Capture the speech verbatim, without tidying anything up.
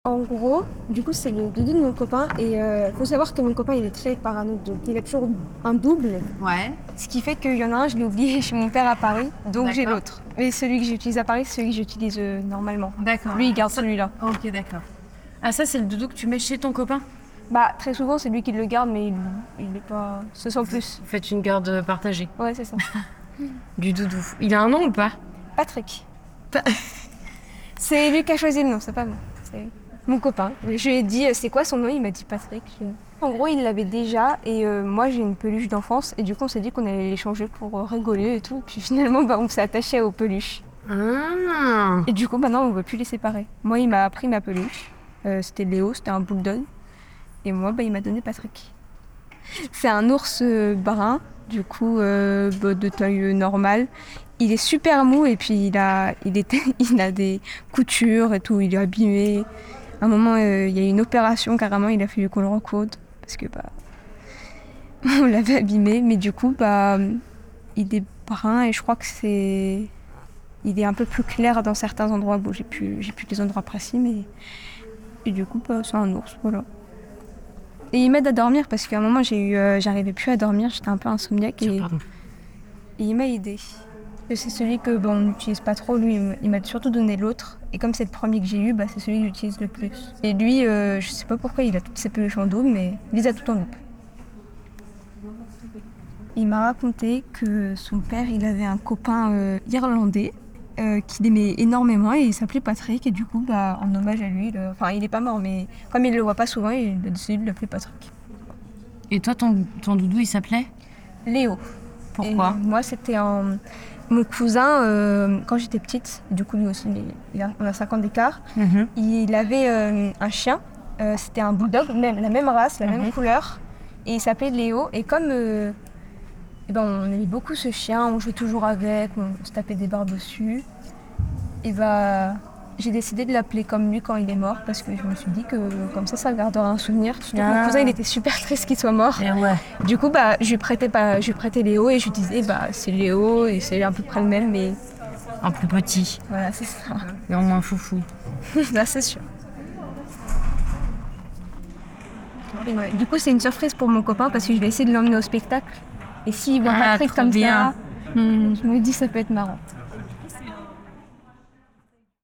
En gros, du coup, c'est le doudou de mon copain et euh, faut savoir que mon copain il est très parano, donc il a toujours un double. Ouais. Ce qui fait qu'il y en a un, je l'ai oublié chez mon père à Paris, donc j'ai D'accord. l'autre. Mais celui que j'utilise à Paris, c'est celui que j'utilise euh, normalement. D'accord. Lui, il garde Ça- celui-là. Ok, d'accord. Ah, ça, c'est le doudou que tu mets chez ton copain? Bah, très souvent, c'est lui qui le garde, mais il, il est pas. Ce sans plus. Vous faites une garde partagée Ouais, c'est ça. du doudou. Il a un nom ou pas? Patrick. C'est lui qui a choisi le nom, c'est pas moi. C'est mon copain. Je lui ai dit, euh, c'est quoi son nom? Il m'a dit Patrick. Je- En gros, il l'avait déjà et euh, moi j'ai une peluche d'enfance et du coup on s'est dit qu'on allait l'échanger pour euh, rigoler et tout. Puis finalement, bah, on s'est attaché aux peluches. Ah. Et du coup, maintenant on ne veut plus les séparer. Moi, il m'a pris ma peluche. Euh, c'était Léo, c'était un bulldog. Et moi, bah, il m'a donné Patrick. C'est un ours euh, brun, du coup, euh, bah, de taille normale. Il est super mou et puis il a, il était, il a des coutures et tout, il est abîmé. À un moment, euh, il y a eu une opération carrément, il a fallu qu'on le recoude parce que bah, on l'avait abîmé. Mais du coup, bah, il est brun et je crois que c'est, il est un peu plus clair dans certains endroits. Bon, j'ai plus, j'ai plus les endroits précis, mais et du coup, bah, c'est un ours, voilà. Et il m'aide à dormir parce qu'à un moment, j'ai eu, euh, j'arrivais plus à dormir, j'étais un peu insomniaque et, Pardon. et il m'a aidé. Et c'est celui que bon, on n'utilise pas trop, lui, il m- il m'a surtout donné l'autre. Et comme c'est le premier que j'ai eu, bah, c'est celui que j'utilise le plus. Et lui, euh, je sais pas pourquoi, il a toutes ses peluches en double, mais il les a toutes en double. Il m'a raconté que son père, il avait un copain euh, irlandais euh, qu'il aimait énormément et il s'appelait Patrick. Et du coup, bah, en hommage à lui, il, euh, enfin, il est pas mort, mais comme il le voit pas souvent, il a décidé de l'appeler Patrick. Et toi, ton, ton doudou, il s'appelait? Léo. Pourquoi? Et moi, c'était un... mon cousin, euh, quand j'étais petite, du coup lui aussi, il il a, on a cinq ans d'écart, Mhm. il avait euh, un chien, euh, c'était un bulldog, même, la même race, la même Mhm. couleur, et il s'appelait Léo. Et comme euh, eh ben, on aimait beaucoup ce chien, on jouait toujours avec, on se tapait des barres dessus, et bah, j'ai décidé de l'appeler comme lui quand il est mort, parce que je me suis dit que comme ça, ça gardera un souvenir. Surtout que mon Ah. cousin, il était super triste qu'il soit mort. Et ouais. Du coup, bah, je lui prêtais, pas, je lui prêtais Léo et je lui disais, bah, c'est Léo et c'est à peu près le même, mais Un plus petit. voilà, c'est ça. Et en moins foufou. Là, c'est sûr. Et ouais, du coup, c'est une surprise pour mon copain parce que je vais essayer de l'emmener au spectacle. Et s'il voit Ah, Patrick trop comme bien. ça, hmm, je me dis ça peut être marrant.